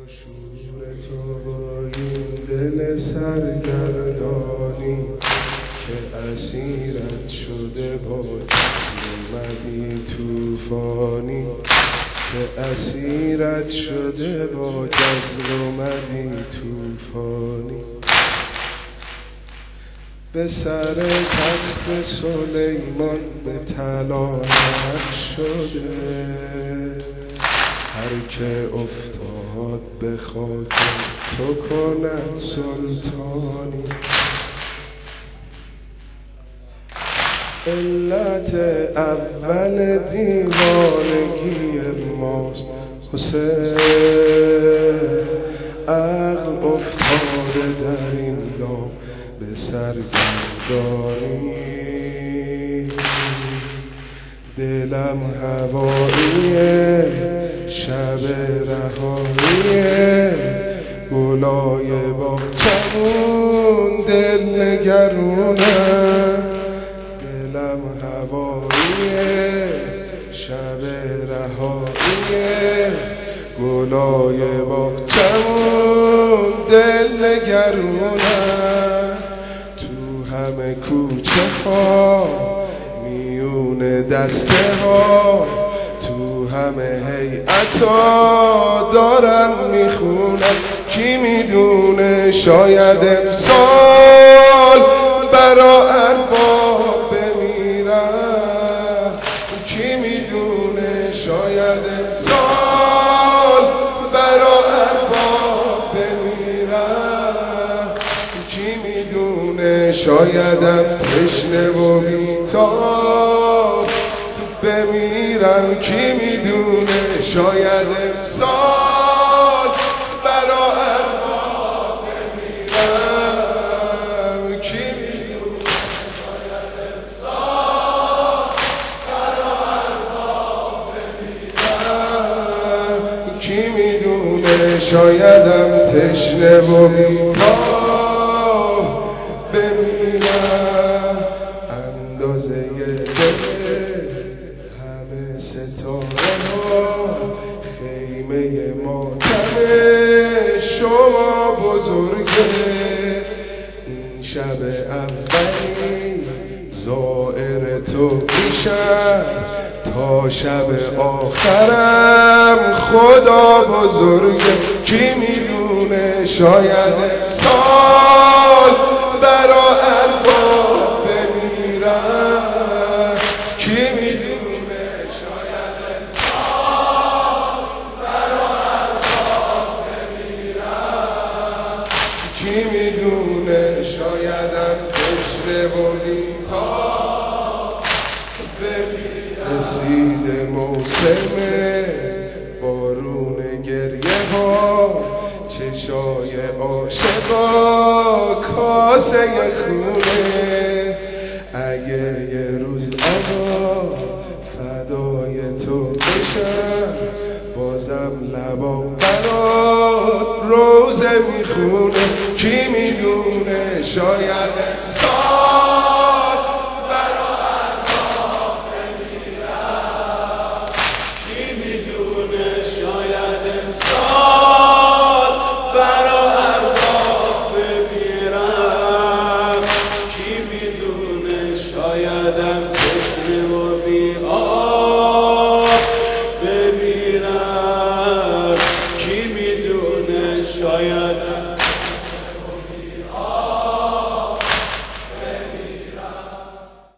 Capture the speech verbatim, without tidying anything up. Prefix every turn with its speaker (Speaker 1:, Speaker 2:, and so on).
Speaker 1: شور تو با این دل سرگردانی که اسیرت شده با اومدی توفانی که اسیرت شده با جزل اومدی توفانی به سر تخت سلیمان به طلا نقش شده هر که افتاد به خاک تو کند سلطانی علت اول دیوانگی ماست حسین عقل افتاده در این لام به سرگردانی دلم هواییه شب رهاییه گلای باغچمون دل نگرونه دلم هواییه شب رهاییه گلای باغچمون دل نگرونه تو همه کوچه ها میون دسته ها تو همه هیئتا دارم میخونم کی میدونه شاید امسال برا ارباب بمیرم کی میدونه شاید امسال برا ارباب بمیرم کی میدونه شایدم تشنه و بیتاب بمیرم کی میدونه شاید امسال برا ارباب بمیرم کی میدونه شاید امسال برا ارباب بمیرم کی میدونه شایدم تشنه و بیتاب بمیرم اندازه ستاره ها خیمه ماتم شما بزرگه این شب اولی زائر تو میشم تا شب آخرم خدا بزرگه کی میدونه شاید امسال برا ارباب بمیرم کی میدونه کی میدونه شایدم تشنه و بیتاب بمیرم رسید موسم بارون گریه ها چشای عاشقا کاسه خونه اگه یه روز آقا فدای تو بشم بازم لبام برات روزه میخونه کی میدونه شاید امسال برا ارباب بمیرم کی میدونه شاید امسال برا ارباب بمیرم کی میدونه شایدم تشنه و بی آب بمیرم کی میدونه شاید